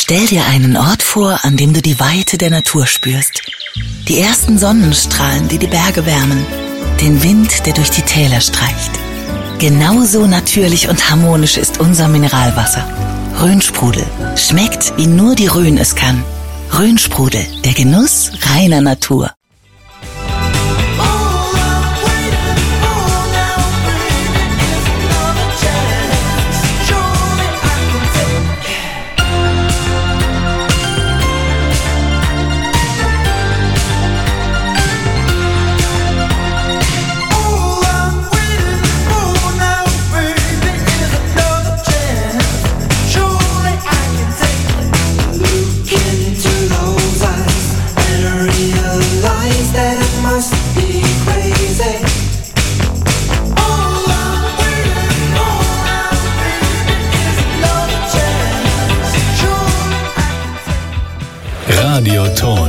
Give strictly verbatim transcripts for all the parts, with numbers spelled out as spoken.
Stell dir einen Ort vor, an dem du die Weite der Natur spürst. Die ersten Sonnenstrahlen, die die Berge wärmen. Den Wind, der durch die Täler streicht. Genauso natürlich und harmonisch ist unser Mineralwasser. Rhönsprudel. Schmeckt, wie nur die Rhön es kann. Rhönsprudel, der Genuss reiner Natur. Radioton.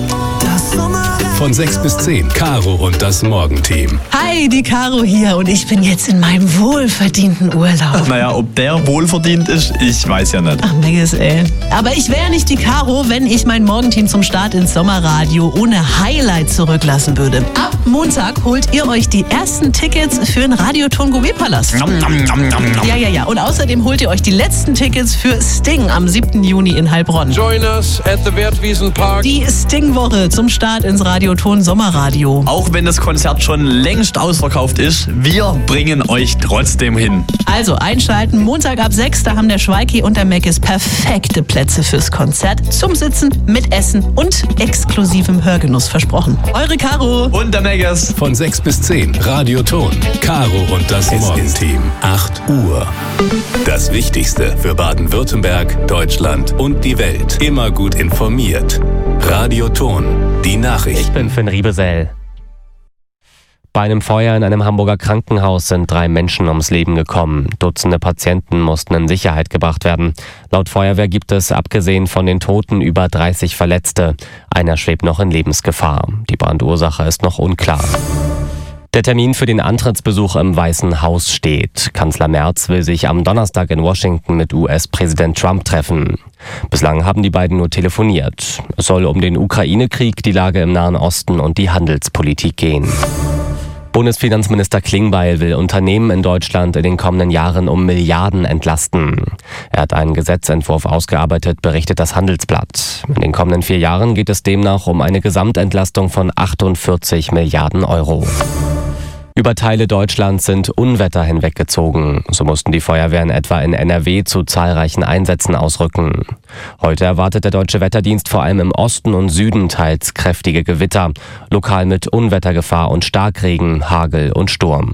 Von sechs bis zehn, Caro und das Morgenteam. Hi, die Caro hier und ich bin jetzt in meinem wohlverdienten Urlaub. Naja, ob der wohlverdient ist, ich weiß ja nicht. Ach, Megas, ey. Aber ich wäre nicht die Caro, wenn ich mein Morgenteam zum Start ins Sommerradio ohne Highlight zurücklassen würde. Ab Montag holt ihr euch die ersten Tickets für den Radioton Gourmet-Palast. Nom, nom, nom, nom, nom. Ja, ja, ja. Und außerdem holt ihr euch die letzten Tickets für Sting am siebten Juni in Heilbronn. Join us at the Wertwiesen Park. Die Sting-Woche zum Start ins Radioton Sommerradio. Auch wenn das Konzert schon längst ausverkauft ist, wir bringen euch trotzdem hin. Also einschalten, Montag ab sechs, da haben der Schweiki und der Meckes perfekte Plätze fürs Konzert. Zum Sitzen, mit Essen und exklusivem Hörgenuss versprochen. Eure Caro. Und der Megas. Von sechs bis zehn, Radioton. Caro und das Morgenteam. acht Uhr. Das Wichtigste für Baden-Württemberg, Deutschland und die Welt. Immer gut informiert. Radioton. Die Nachricht. Ich bin Finn Riebesell. Bei einem Feuer in einem Hamburger Krankenhaus sind drei Menschen ums Leben gekommen. Dutzende Patienten mussten in Sicherheit gebracht werden. Laut Feuerwehr gibt es, abgesehen von den Toten, über dreißig Verletzte. Einer schwebt noch in Lebensgefahr. Die Brandursache ist noch unklar. Der Termin für den Antrittsbesuch im Weißen Haus steht. Kanzler Merz will sich am Donnerstag in Washington mit U S-Präsident Trump treffen. Bislang haben die beiden nur telefoniert. Es soll um den Ukraine-Krieg, die Lage im Nahen Osten und die Handelspolitik gehen. Bundesfinanzminister Klingbeil will Unternehmen in Deutschland in den kommenden Jahren um Milliarden entlasten. Er hat einen Gesetzentwurf ausgearbeitet, berichtet das Handelsblatt. In den kommenden vier Jahren geht es demnach um eine Gesamtentlastung von achtundvierzig Milliarden Euro. Über Teile Deutschlands sind Unwetter hinweggezogen. So mussten die Feuerwehren etwa in N R W zu zahlreichen Einsätzen ausrücken. Heute erwartet der Deutsche Wetterdienst vor allem im Osten und Süden teils kräftige Gewitter, lokal mit Unwettergefahr und Starkregen, Hagel und Sturm.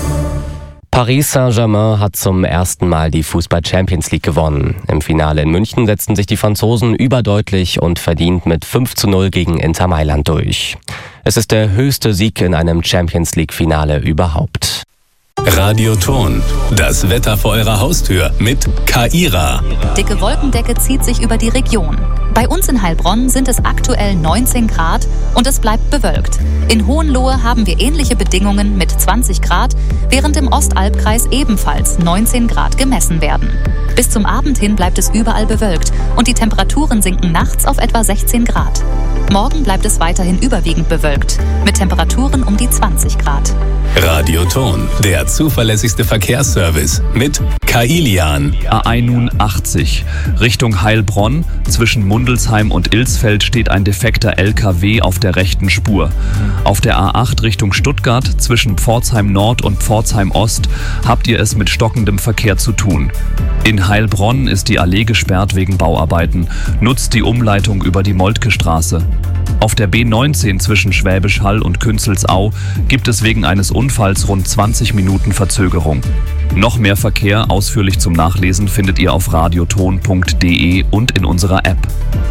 Paris Saint-Germain hat zum ersten Mal die Fußball-Champions League gewonnen. Im Finale in München setzten sich die Franzosen überdeutlich und verdient mit fünf zu null gegen Inter Mailand durch. Es ist der höchste Sieg in einem Champions League-Finale überhaupt. Radioton. Das Wetter vor eurer Haustür mit Kaira. Dicke Wolkendecke zieht sich über die Region. Bei uns in Heilbronn sind es aktuell neunzehn Grad und es bleibt bewölkt. In Hohenlohe haben wir ähnliche Bedingungen mit zwanzig Grad, während im Ostalbkreis ebenfalls neunzehn Grad gemessen werden. Bis zum Abend hin bleibt es überall bewölkt und die Temperaturen sinken nachts auf etwa sechzehn Grad. Morgen bleibt es weiterhin überwiegend bewölkt, mit Temperaturen um die zwanzig Grad. Radioton, der zuverlässigste Verkehrsservice mit Kailian. A einundachtzig. Richtung Heilbronn. Zwischen Mundelsheim und Ilsfeld steht ein defekter L K W auf der rechten Spur. Auf der A acht Richtung Stuttgart zwischen Pforzheim Nord und Pforzheim Ost habt ihr es mit stockendem Verkehr zu tun. In Heilbronn ist die Allee gesperrt wegen Bauarbeiten. Nutzt die Umleitung über die Moltke-Straße. Auf der B neunzehn zwischen Schwäbisch Hall und Künzelsau gibt es wegen eines Unfalls rund zwanzig Minuten Verzögerung. Noch mehr Verkehr ausführlich zum Nachlesen findet ihr auf radioton punkt de und in unserer App.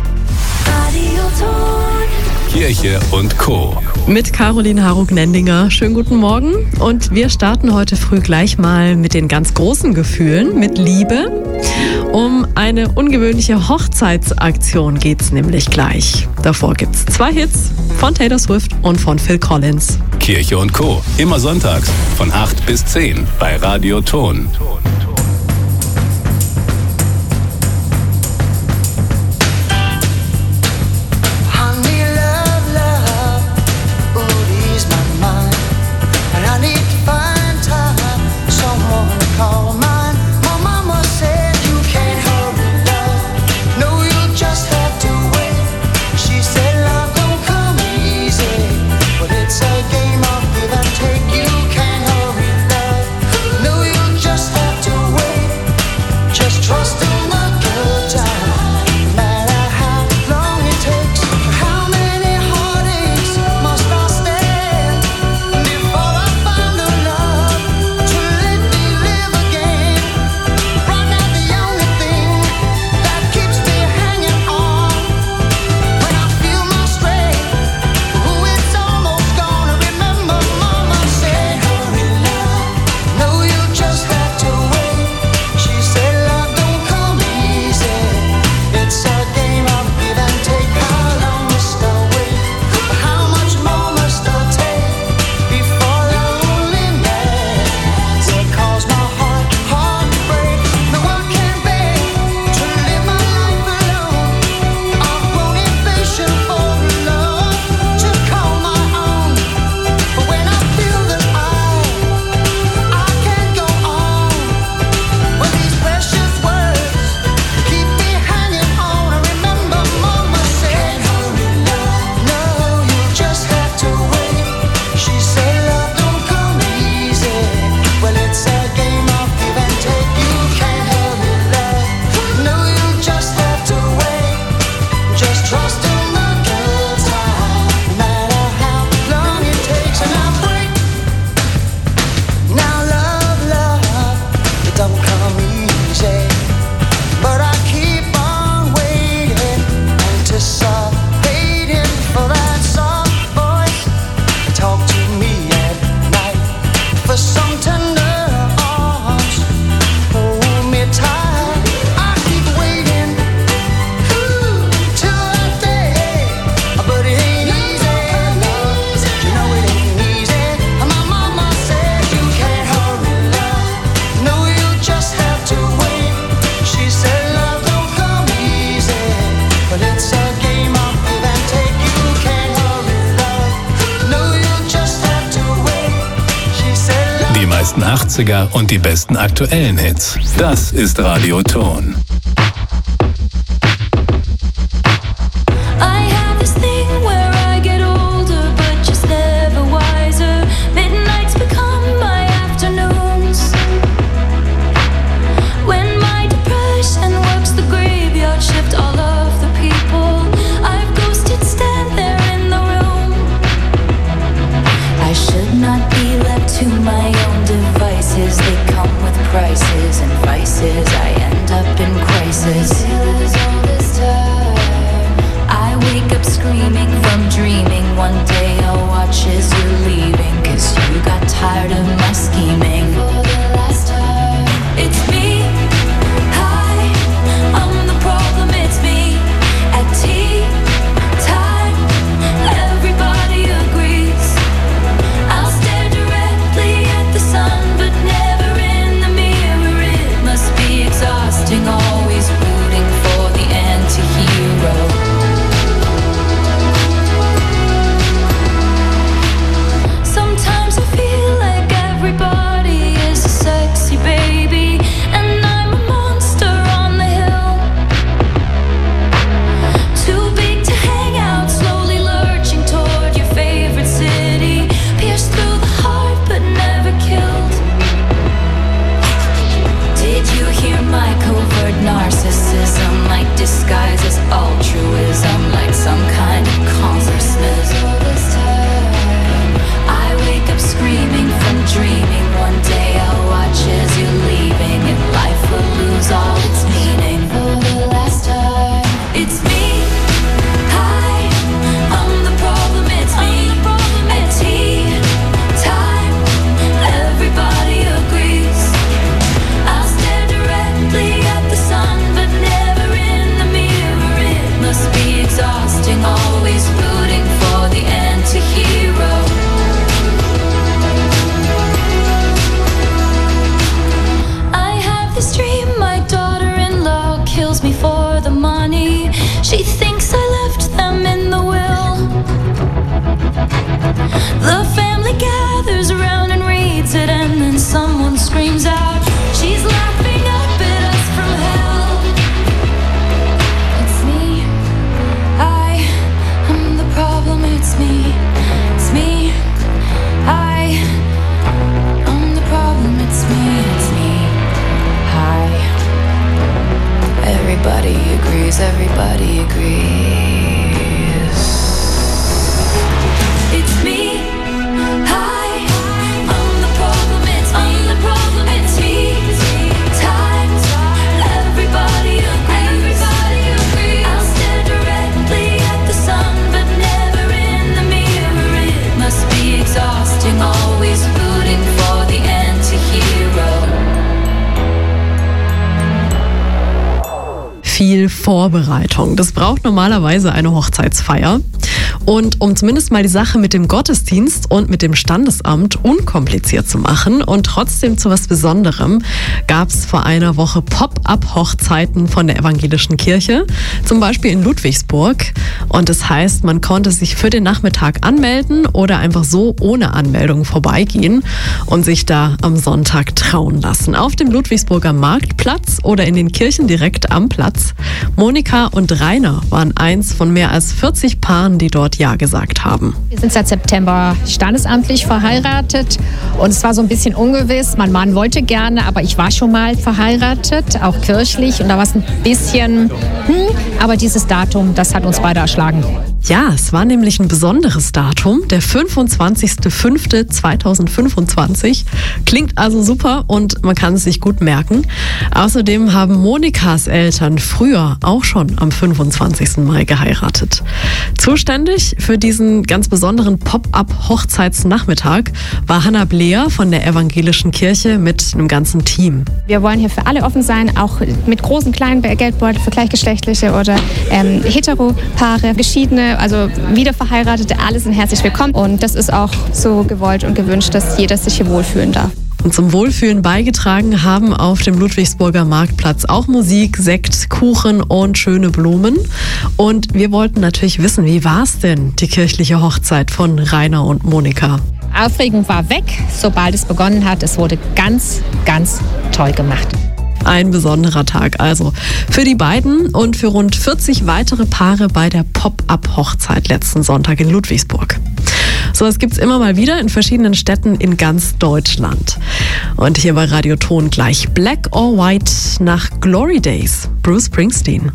Kirche und Co. Mit Caroline Harug-Nendinger. Schönen guten Morgen. Und wir starten heute früh gleich mal mit den ganz großen Gefühlen, mit Liebe. Um eine ungewöhnliche Hochzeitsaktion geht's nämlich gleich. Davor gibt's zwei Hits von Taylor Swift und von Phil Collins. Kirche und Co. Immer sonntags von acht bis zehn bei Radioton. besten achtziger und die besten aktuellen Hits. Das ist Radio Ton. To my own devices, they come with prices and vices. I end up in crisis. I wake up screaming from dreaming. One day I'll watch as you're leaving, 'cause you got tired of my scheming. For the last time, it's me. Hi, I'm the problem, it's me. At tea time, everybody agrees. I'll stare directly at the sun, but never in the mirror. It must be exhausting, always rooting for the anti-hero. Sometimes I feel like everybody is a sexy baby, and I'm a monster on the hill. Too big to hang out, slowly lurching toward your favorite city. Pierced through the heart but never killed. Did you hear my covert narcissism? Like disguise as altruism, like some kind of consciousness. All this time, I wake up screaming from dreaming. One day I'll watch as you're leaving, and life will lose all its meaning. For the last time, it's me. Hi, I'm the problem, it's me. At tea time, everybody agrees. I'll stare directly at the sun, but never in the mirror. It must be exhausting, always rooting for the anti-hero. I have this dream, my daughter-in-law kills me for the money. She thinks I left them in the will. The family gathers around and reads it, and then someone screams out, she's laughing up at us from hell. It's me. I am the problem, it's me. It's me. I am the problem, it's me. It's me. Hi. Everybody agrees, everybody agrees. It's me. Hi. I'm the problem, it's me. I'm the problem, it's me. Time. Everybody agrees. Everybody agrees. I'll stare directly at the sun, but never in the mirror. It must be exhausting, always rooting for the anti-hero. Viel Vorbereitung. Das braucht normalerweise eine Hochzeitsfeier. Und um zumindest mal die Sache mit dem Gottesdienst und mit dem Standesamt unkompliziert zu machen und trotzdem zu was Besonderem, gab es vor einer Woche Pop-up-Hochzeiten von der evangelischen Kirche, zum Beispiel in Ludwigsburg. Und das heißt, man konnte sich für den Nachmittag anmelden oder einfach so ohne Anmeldung vorbeigehen und sich da am Sonntag trauen lassen. Auf dem Ludwigsburger Marktplatz oder in den Kirchen direkt am Platz. Monika und Rainer waren eins von mehr als vierzig Paaren, die dort Ja gesagt haben. Wir sind seit September standesamtlich verheiratet und es war so ein bisschen ungewiss. Mein Mann wollte gerne, aber ich war schon mal verheiratet, auch kirchlich, und da war es ein bisschen, hm, aber dieses Datum, das hat uns beide erschlagen. Ja, es war nämlich ein besonderes Datum, der fünfundzwanzigster fünfter zweitausendfünfundzwanzig. Klingt also super und man kann es sich gut merken. Außerdem haben Monikas Eltern früher auch schon am fünfundzwanzigsten Mai geheiratet. Zuständig für diesen ganz besonderen Pop-up-Hochzeitsnachmittag war Hannah Bleer von der evangelischen Kirche mit einem ganzen Team. Wir wollen hier für alle offen sein, auch mit großen, kleinen Geldbeutel für Gleichgeschlechtliche oder ähm, Heteropaare, Geschiedene, also Wiederverheiratete, alle sind herzlich willkommen. Und das ist auch so gewollt und gewünscht, dass jeder sich hier wohlfühlen darf. Und zum Wohlfühlen beigetragen haben auf dem Ludwigsburger Marktplatz auch Musik, Sekt, Kuchen und schöne Blumen. Und wir wollten natürlich wissen, wie war es denn, die kirchliche Hochzeit von Rainer und Monika? Aufregung war weg, sobald es begonnen hat. Es wurde ganz, ganz toll gemacht. Ein besonderer Tag also für die beiden und für rund vierzig weitere Paare bei der Pop-Up-Hochzeit letzten Sonntag in Ludwigsburg. So was gibt's immer mal wieder in verschiedenen Städten in ganz Deutschland. Und hier bei Radio Ton gleich Black or White nach Glory Days, Bruce Springsteen.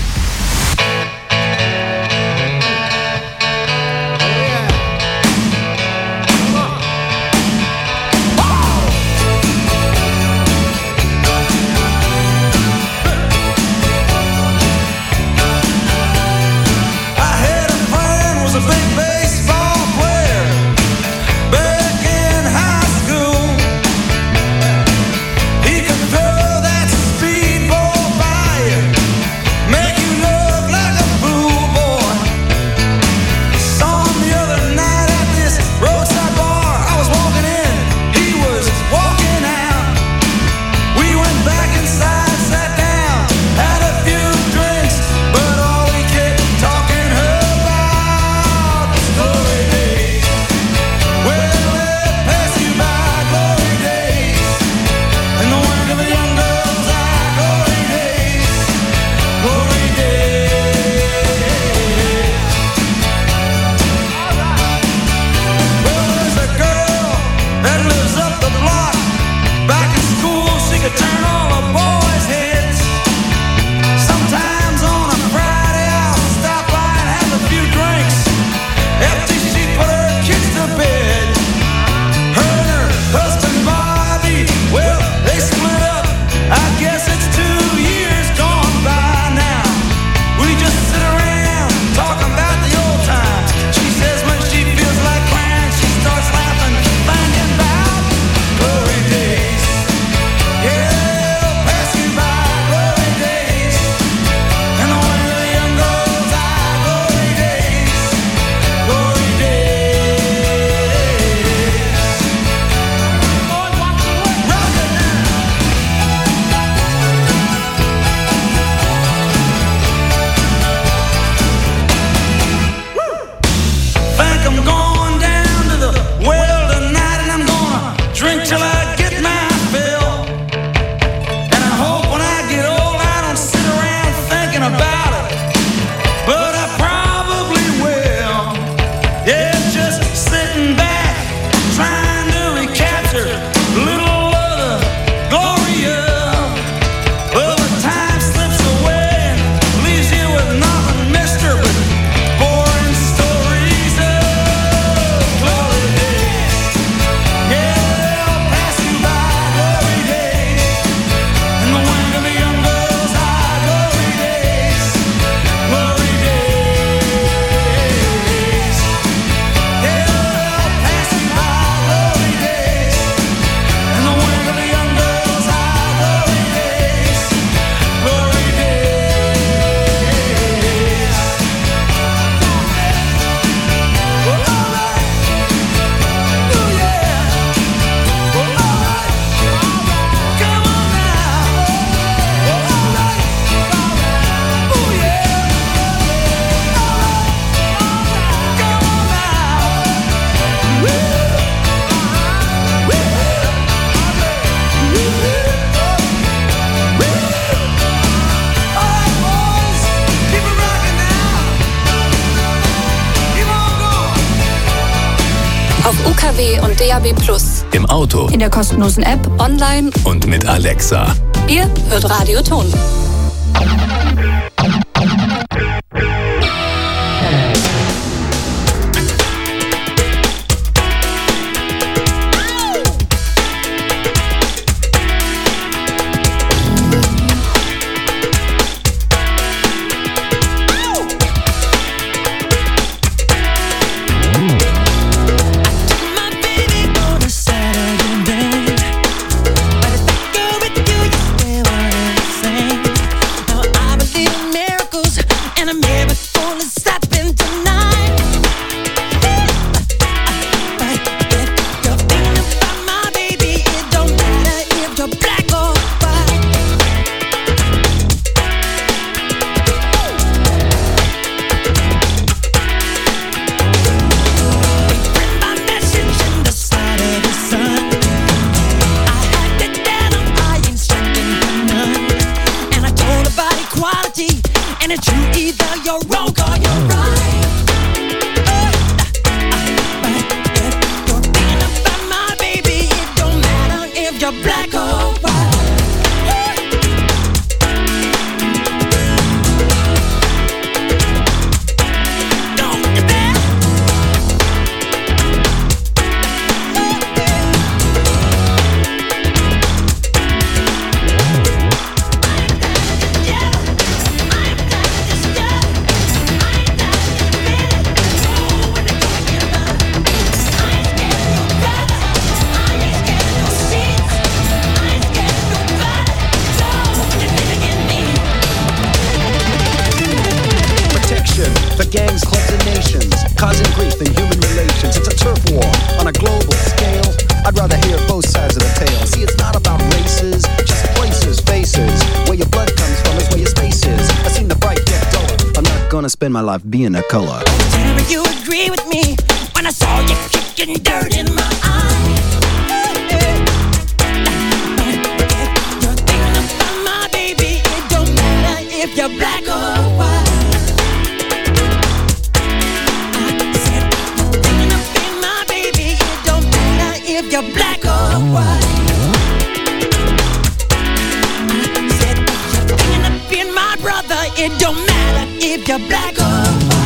Auf U K W und D A B plus. Im Auto. In der kostenlosen App, online. Und mit Alexa. Ihr hört Radio Ton. With you, you say what I'm saying. Now I believe in me. it's you, either you're wrong or you're right. You're thinking about my baby, it don't matter if you're black or white. The gangs, clubs and nations, causing grief in human relations. It's a turf war on a global scale. I'd rather hear both sides of the tale. See, it's not about races, just places, faces. Where your blood comes from is where your space is. I've seen the bright get duller. I'm not gonna spend my life being a color. Whenever you agree with me, when I saw you kicking dirt in my eye. If you're thinking about my baby, it don't matter if you're black or white. If you're black or white, I said if you're thinking of being my brother, it don't matter if you're black or white.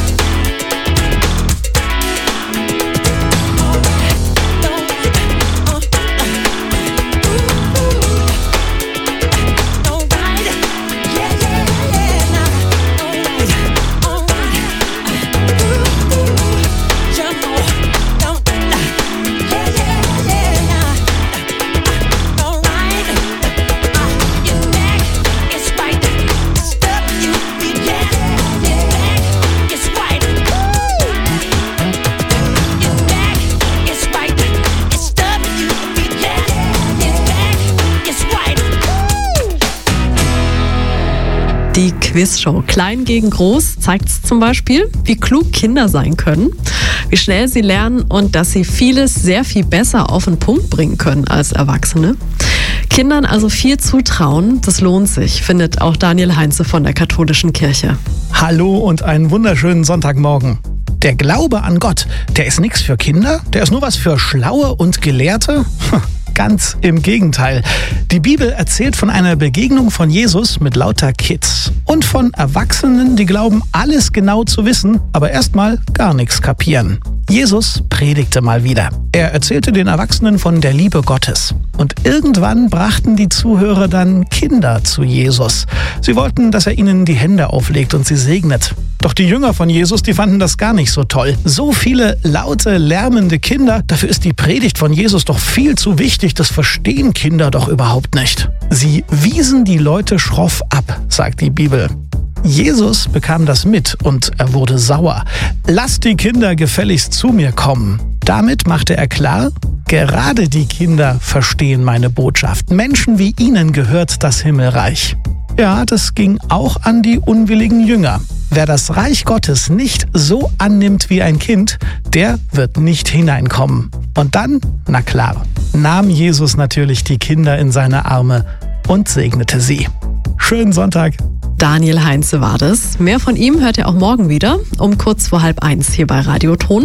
Die Quizshow Klein gegen Groß zeigt zum Beispiel, wie klug Kinder sein können, wie schnell sie lernen und dass sie vieles sehr viel besser auf den Punkt bringen können als Erwachsene. Kindern also viel zutrauen, das lohnt sich, findet auch Daniel Heinze von der Katholischen Kirche. Hallo und einen wunderschönen Sonntagmorgen. Der Glaube an Gott, der ist nichts für Kinder, der ist nur was für Schlaue und Gelehrte. Ganz im Gegenteil. Die Bibel erzählt von einer Begegnung von Jesus mit lauter Kids und von Erwachsenen, die glauben, alles genau zu wissen, aber erstmal gar nichts kapieren. Jesus predigte mal wieder. Er erzählte den Erwachsenen von der Liebe Gottes. Und irgendwann brachten die Zuhörer dann Kinder zu Jesus. Sie wollten, dass er ihnen die Hände auflegt und sie segnet. Doch die Jünger von Jesus, die fanden das gar nicht so toll. So viele laute, lärmende Kinder, dafür ist die Predigt von Jesus doch viel zu wichtig. Das verstehen Kinder doch überhaupt nicht. Sie wiesen die Leute schroff ab, sagt die Bibel. Jesus bekam das mit und er wurde sauer. Lasst die Kinder gefälligst zu mir kommen. Damit machte er klar, gerade die Kinder verstehen meine Botschaft. Menschen wie ihnen gehört das Himmelreich. Ja, das ging auch an die unwilligen Jünger. Wer das Reich Gottes nicht so annimmt wie ein Kind, der wird nicht hineinkommen. Und dann, na klar, nahm Jesus natürlich die Kinder in seine Arme und segnete sie. Schönen Sonntag. Daniel Heinze war das. Mehr von ihm hört ihr auch morgen wieder, um kurz vor halb eins hier bei Radioton.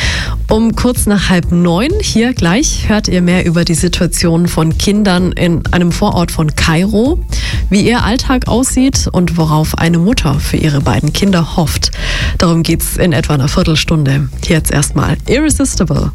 Um kurz nach halb neun hier gleich hört ihr mehr über die Situation von Kindern in einem Vorort von Kairo, wie ihr Alltag aussieht und worauf eine Mutter für ihre beiden Kinder hofft. Darum geht's in etwa einer Viertelstunde. Hier jetzt erstmal Irresistible.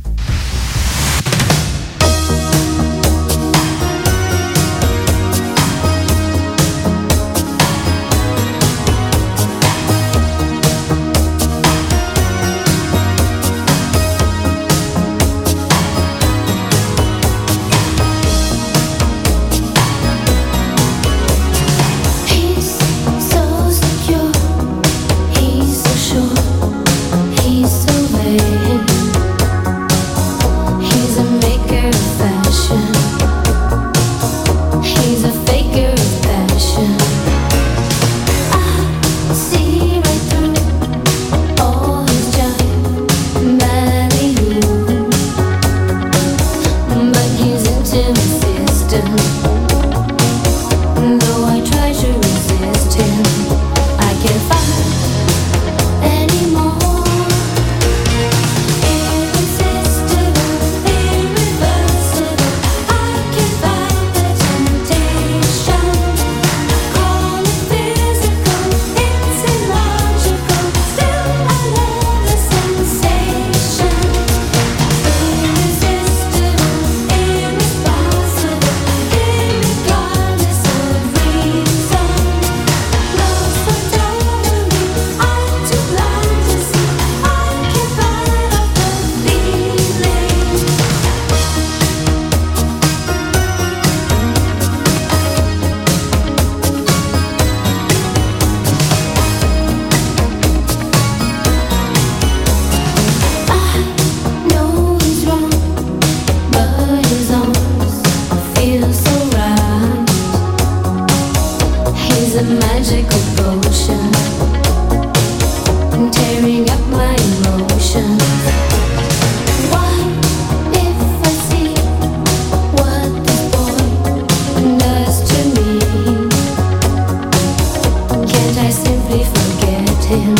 He's so sure, he's so vain. him.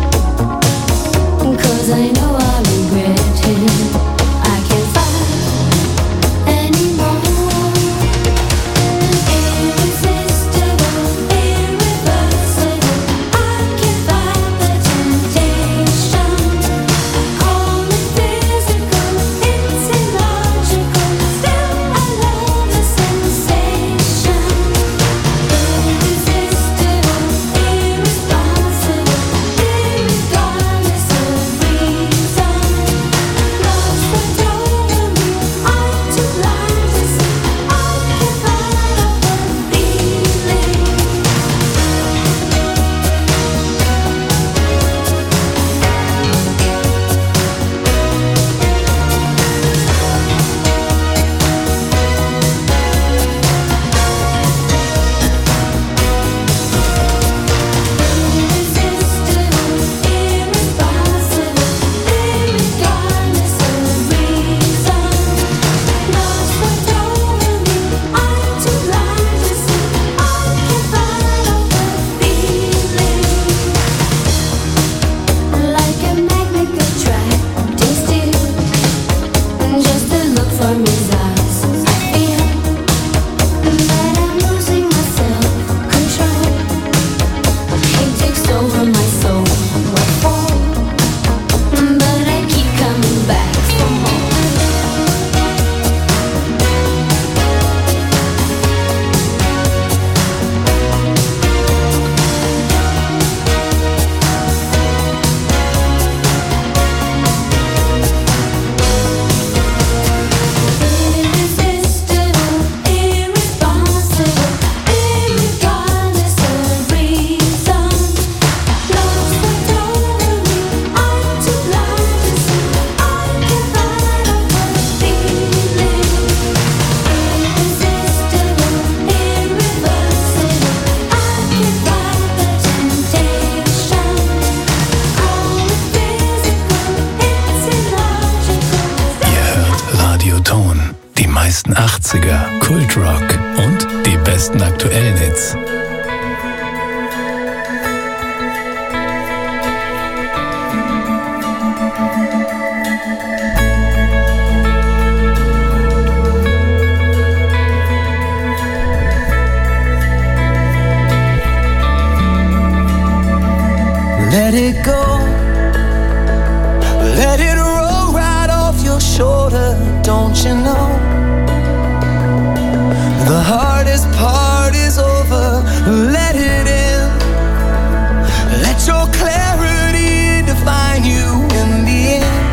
'Cause I know I regret him. I can't fight anymore. Irresistible, irreversible. I can't fight the temptation. Call it physical, it's illogical. Still I love the sensation. Irresistible, irresponsible, irregardless of reason. Love's what over me, I'm too blind to see. I can't fight off the feeling. Like a magnet attracting still, just to look from his eyes. I feel that I'm losing my self-control. He takes over my soul. What for? But I keep coming back for more. Irresistible, irresponsible, irregardless of reason. Love's what over me, I'm too blind to see. I can't fight off the feeling. Irresistible, irreversible. I can't fight the temptation. Call it physical, it's illogical. Ihr hört Radio Ton. Die meisten achtziger, Kultrock und die besten aktuellen Hits. Let it go. Let it roll right off your shoulder, don't you know? The hardest part is over. Let it in. Let your clarity define you in the end.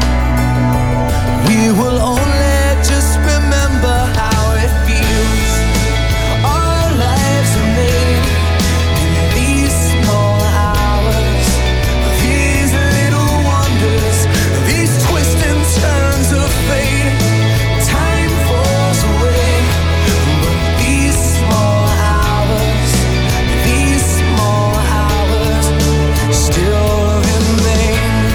We will only just remember how it feels. Our lives are made in these small hours, these little wonders, these twists and turns of fate. Time falls away, but these small hours, these small hours still remain.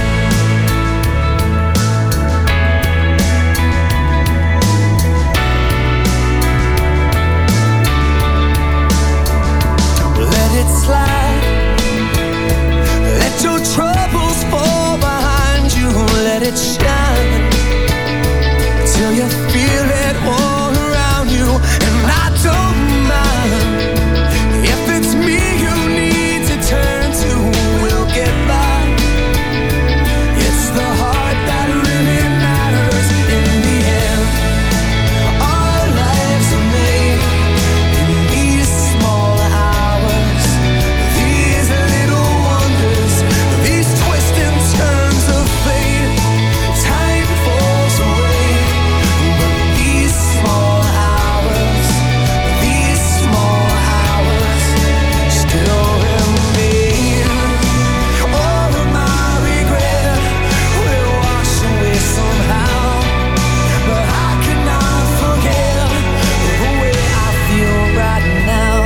Let it slide. Let your troubles fall behind you. Let it shine till you feel it all around you. And I don't mind if it's me you need to turn to. We'll get by. It's the heart that really matters in the end. Our lives are made in these small hours, these little wonders, these twists and turns of fate. Time falls away, but these small hours, these small hours still remain. All of my regret will wash away somehow, but I cannot forget the way I feel right now.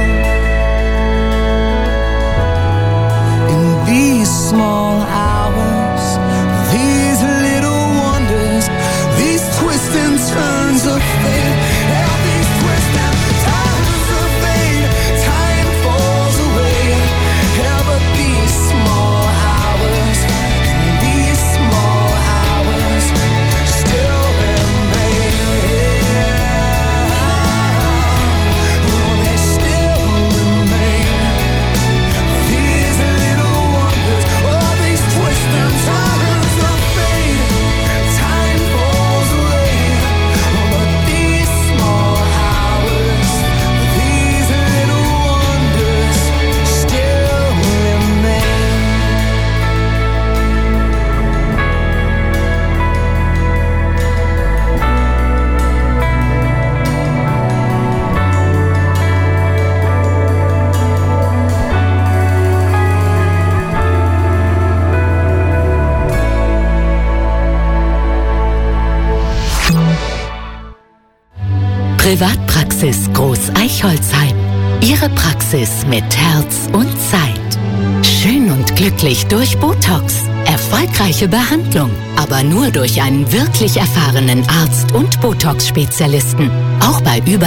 In these small hours, these little wonders, these twists and turns of fate. Yeah, these twists and turns of fate. Time falls away, yeah, but these small Privatpraxis Groß Eichholzheim. Ihre Praxis mit Herz und Zeit. Schön und glücklich durch Botox. Erfolgreiche Behandlung, aber nur durch einen wirklich erfahrenen Arzt und Botox-Spezialisten. Auch bei über